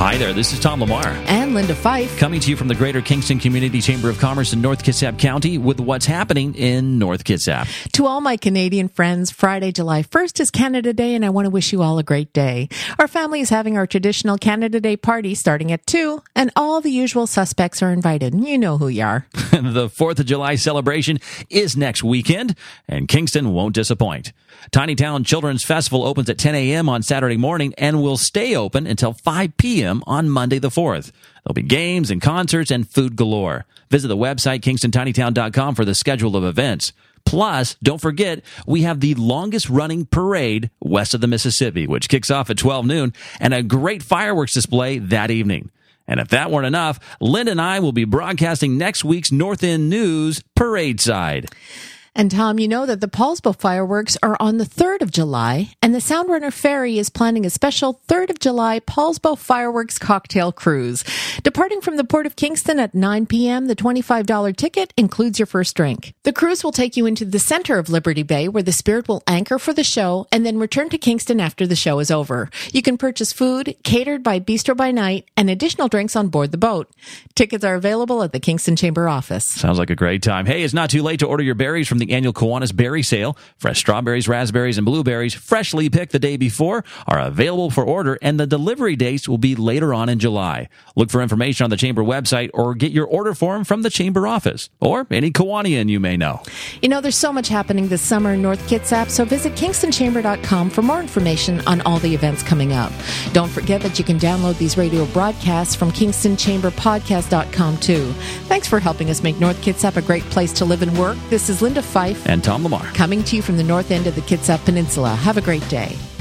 Hi there, this is Tom Lamar. And Linda Fife. Coming to you from the Greater Kingston Community Chamber of Commerce in North Kitsap County with what's happening in North Kitsap. To all my Canadian friends, Friday, July 1st is Canada Day, and I want to wish you all a great day. Our family is having our traditional Canada Day party starting at 2, and all the usual suspects are invited. You know who you are. The 4th of July celebration is next weekend, and Kingston won't disappoint. Tiny Town Children's Festival opens at 10 a.m. on Saturday morning and will stay open until 5 p.m. on Monday the 4th. There'll be games and concerts and food galore. Visit the website KingstonTinyTown.com for the schedule of events. Plus, don't forget, we have the longest running parade west of the Mississippi, which kicks off at 12 noon, and a great fireworks display that evening. And if that weren't enough, Linda and I will be broadcasting next week's North End News Parade Side. And Tom, you know that the Paulsbo fireworks are on the 3rd of July, and the Soundrunner Ferry is planning a special 3rd of July Paulsbo fireworks cocktail cruise. Departing from the Port of Kingston at 9 p.m., the $25 ticket includes your first drink. The cruise will take you into the center of Liberty Bay, where the Spirit will anchor for the show and then return to Kingston after the show is over. You can purchase food catered by Bistro by Night and additional drinks on board the boat. Tickets are available at the Kingston Chamber office. Sounds like a great time. Hey, it's not too late to order your berries from the annual Kiwanis Berry Sale. Fresh strawberries, raspberries, and blueberries, freshly picked the day before, are available for order, and the delivery dates will be later on in July. Look for information on the Chamber website or get your order form from the Chamber office or any Kiwanian you may know. You know, there's so much happening this summer in North Kitsap, so visit KingstonChamber.com for more information on all the events coming up. Don't forget that you can download these radio broadcasts from KingstonChamberPodcast.com too. Thanks for helping us make North Kitsap a great place to live and work. This is Linda Fife and Tom Lamar, coming to you from the north end of the Kitsap Peninsula. Have a great day.